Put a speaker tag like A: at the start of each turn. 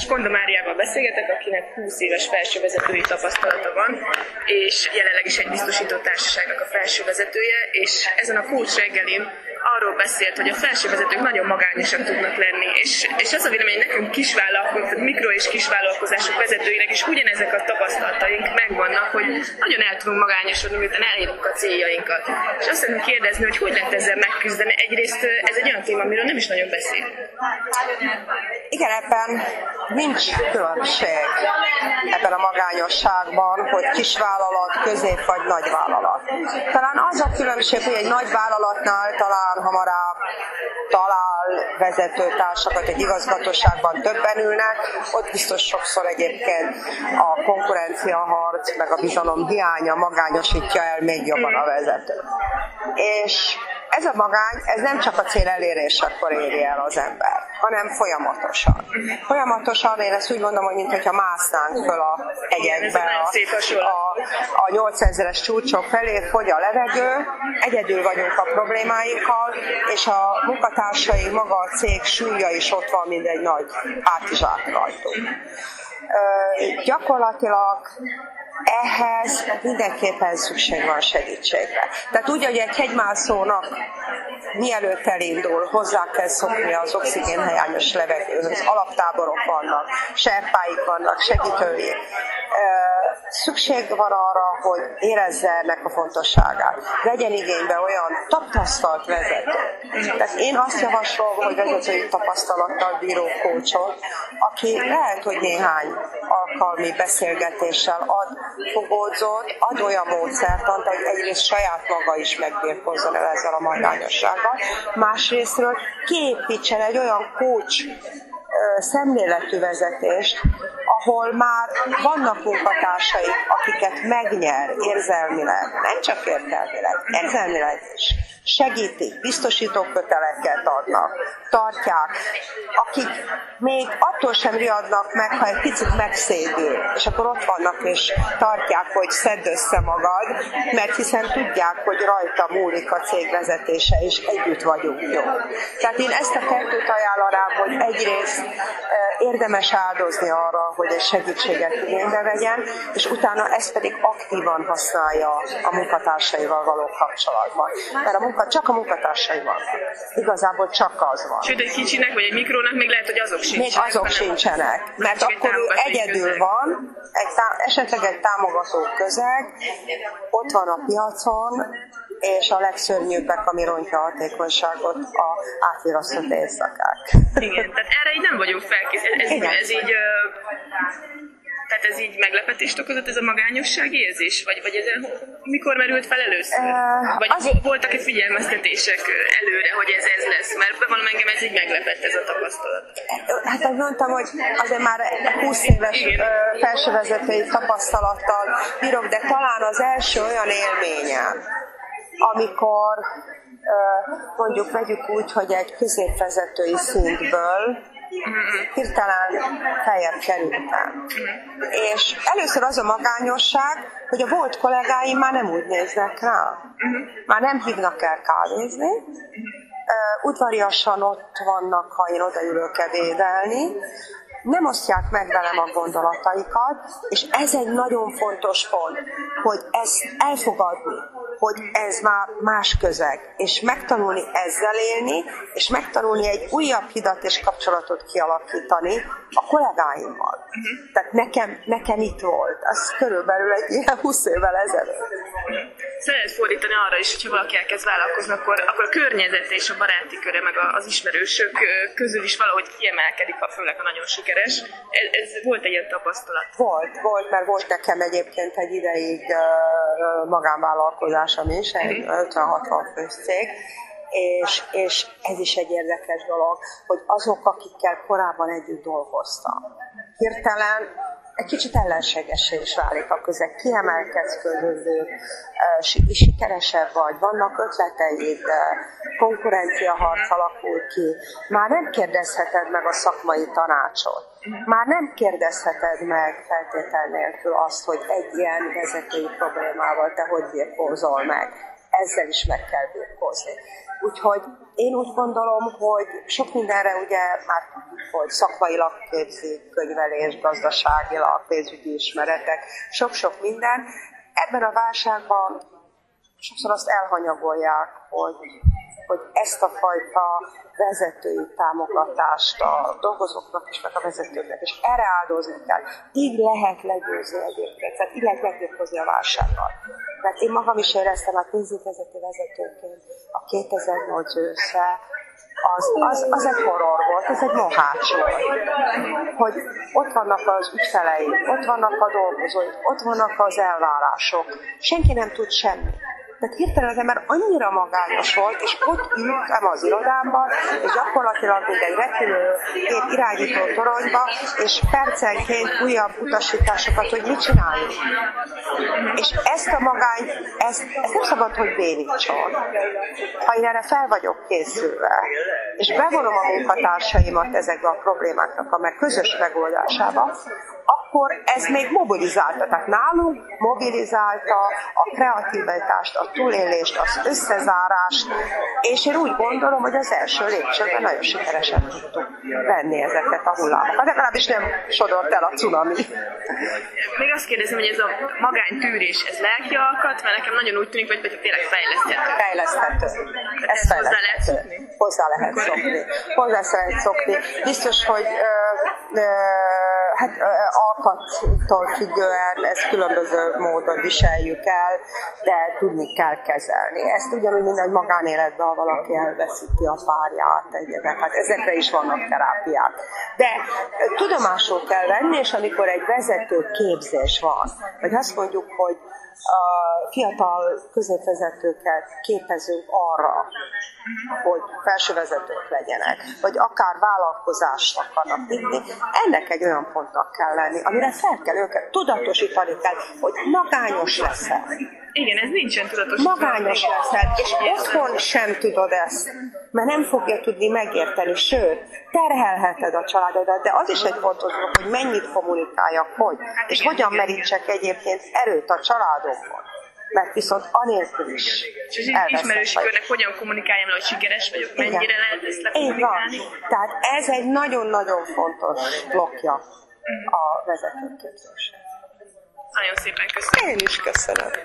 A: Konda Máriával beszélgetek, akinek 20 éves felsővezetői tapasztalata van, és jelenleg is egy biztosító társaságnak a felsővezetője, és ezen a Coach reggelin arról beszélt, hogy a felsővezetők nagyon magányosak tudnak lenni, és az a vélemény, hogy nekünk mikro- és kisvállalkozások vezetőinek is ugyanezek a tapasztalataink megvannak, hogy nagyon el tudunk magányosodni, miután elérjük a céljainkat. És azt szeretném kérdezni, hogy lehet ezzel megküzdeni. Egyrészt ez egy olyan téma, amiről nem is nagyon beszél.
B: Igen, ebben nincs különbség ebben a magányosságban, hogy kisvállalat, közép vagy nagyvállalat. Talán az a különbség, hogy egy nagyvállalatnál talán hamarabb talál vezetőtársakat, egy igazgatóságban többen ülnek, ott biztos sokszor egyébként a konkurenciaharc, meg a bizalom hiánya magányosítja el még jobban a vezetőt. És ez a magány, ez nem csak a cél elérésekor éri el az ember, hanem folyamatosan. Folyamatosan, én ezt úgy mondom, hogy mintha másznánk föl a hegyekbe, a 8000-es csúcsok felé, fogy a levegő, egyedül vagyunk a problémáinkkal, és a munkatársai, maga a cég súlya is ott van, mint egy nagy hátizsák rajtunk. Gyakorlatilag ehhez mindenképpen szükség van segítségre. Tehát úgy, hogy egy hegymászónak mielőtt elindul, hozzá kell szokni az oxigénhiányos levegőhöz, alaptáborok vannak, serpáik vannak, segítői. Szükség van arra, hogy érezze ennek a fontosságát. Legyen igénybe olyan tapasztalt vezető. Tehát én azt javaslom, hogy vezetői tapasztalattal bíró coachot, aki lehet, hogy néhány alkalmi beszélgetéssel ad fogódzót, ad olyan módszertant, hogy egyrészt saját maga is megbírkozzon el ezzel a magányossággal, másrésztről kiépítsen egy olyan coach szemléletű vezetést, ahol már vannak munkatársaik, akiket megnyer érzelmileg, nem csak érzelmileg is, segítik, biztosítóköteleket adnak, tartják, akik még attól sem riadnak meg, ha egy picit megszédül, és akkor ott vannak és tartják, hogy szedd össze magad, mert hiszen tudják, hogy rajta múlik a cég vezetése, és együtt vagyunk jó. Tehát én ezt a kettőt ajánlanám, hogy egyrészt érdemes áldozni arra, hogy egy segítséget igénybe vegyen, és utána ezt pedig aktívan használja a munkatársaival való kapcsolatban. Mert csak a munkatársai van. Igazából csak az van.
A: Sőt, egy kicsinek vagy egy mikrónak még lehet, hogy azok sincsenek.
B: Még azok sincsenek, mert akkor ő egyedül van, esetleg egy támogató közeg, ott van a piacon, és a legszörnyűbbek, ami rontja a hatékonyságot, a átvirasztott éjszakák.
A: Igen, tehát erre így nem vagyunk felkészülve. Tehát ez így meglepetést okozott, ez a magányosság érzés? Vagy ez mikor merült fel először? Vagy voltak-e figyelmeztetések előre, hogy ez lesz? Mert bevallom, engem ez így meglepett, ez a tapasztalat.
B: Hát azt mondtam, hogy azért már 20 éves felsővezetői tapasztalattal bírok, de talán az első olyan élményem, amikor mondjuk vegyük úgy, hogy egy középvezetői szintből hirtelen feljebb kerültem. És először az a magányosság, hogy a volt kollégáim már nem úgy néznek rá. Már nem hívnak el kávézni, udvariasan ott vannak, ha én odaülök ebédelni, nem osztják meg velem a gondolataikat, és ez egy nagyon fontos pont, hogy ezt elfogadni, hogy ez már más közeg, és megtanulni ezzel élni, és megtanulni egy újabb hidat és kapcsolatot kialakítani a kollégáimmal. Tehát nekem itt volt, az körülbelül egy ilyen 20 évvel ezelőtt.
A: Lehet fordítani arra is, hogyha valaki elkezd vállalkozni, akkor a környezet és a baráti köre, meg az ismerősök közül is valahogy kiemelkedik, főleg a nagyon sikeres. Ez volt egy ilyen tapasztalat?
B: Volt, mert volt nekem egyébként egy ideig magánvállalkozásom is, egy 50-60 fős cég, és ez is egy érdekes dolog, hogy azok, akikkel korábban együtt dolgoztam, hirtelen egy kicsit ellenségessé is válik a közeg, kiemelkedsz közülük, sikeresebb vagy, vannak ötleteid, konkurenciaharc alakul ki, már nem kérdezheted meg a szakmai tanácsot, már nem kérdezheted meg feltétel nélkül azt, hogy egy ilyen vezetői problémával te hogy birkózol meg. ezzel is meg kell birkózni. Úgyhogy én úgy gondolom, hogy sok mindenre ugye már tudjuk, hogy szakmailag képzik, könyvelés, gazdaságilag, pénzügyi ismeretek, sok-sok minden. Ebben a válságban sokszor azt elhanyagolják, hogy ezt a fajta vezetői támogatást a dolgozóknak is, meg a vezetőknek, és erre áldozni kell. Így lehet legyőzni egyébként, tehát így lehet megbirkózni a válsággal. Mert én magam is éreztem a pénzügyvezető vezetőként a 2008 ősze, az egy horror volt, ez egy mohács volt. Hogy ott vannak az ügyfeleink, ott vannak a dolgozóik, ott vannak az elvárások. Senki nem tud semmit. Tehát hirtelen az ember annyira magányos volt, és ott ültem az irodámban, és gyakorlatilag mint egy repülőgép irányító toronyba, és percenként újabb utasításokat, hogy mit csináljunk. És ezt a magányt, ezt nem szabad, hogy bénítson. Ha én erre fel vagyok készülve, és bevonom a munkatársaimat ezekbe a problémáknak a közös megoldásába, akkor ez még mobilizálta. Tehát nálunk mobilizálta a kreativitást, a túlélést, az összezárást, és én úgy gondolom, hogy az első lépcsőben nagyon sikeresen tudtuk venni ezeket a hullámokat. Legalábbis nem sodort el a cunami.
A: Még azt kérdezem, hogy ez a magánytűrés, ez lelki alkat, mert nekem nagyon úgy tűnik, hogy tényleg fejleszthető.
B: Fejleszthető.
A: Ez hozzá lehet szokni?
B: Hozzá lehet szokni. Hozzá lehet szokni. Biztos, hogy alkattól függően ezt különböző módon viseljük el, de tudni kell kezelni. Ezt ugyanúgy minden magánéletben, ha valaki elveszíti a párját, egyébként, hát ezekre is vannak terápiák. De tudomásul kell venni, és amikor egy vezető képzés van, vagy azt mondjuk, hogy a fiatal középvezetőket képezünk arra, hogy felsővezetők legyenek, vagy akár vállalkozást akarnak vinni, ennek egy olyan pontnak kell lenni, amire fel kell őket, tudatosítani kell, hogy magányos leszel.
A: Igen, ez nincsen tudatosítva.
B: Magányos leszel, és otthon sem tudod ezt, mert nem fogja tudni megérteni, sőt, terhelheted a családodat, de az is egy fontos dolog, hogy mennyit kommunikáljak, hogy, és hogyan merítsek egyébként erőt a családomban. Mert viszont anélkül is
A: és ismerősi körnek hogyan kommunikáljam, hogy sikeres vagyok, mennyire lehet ezt lekommunikálni.
B: Tehát ez egy nagyon-nagyon fontos blokkja a vezetőképzésnek.
A: Nagyon szépen köszönöm.
B: Én is köszönöm.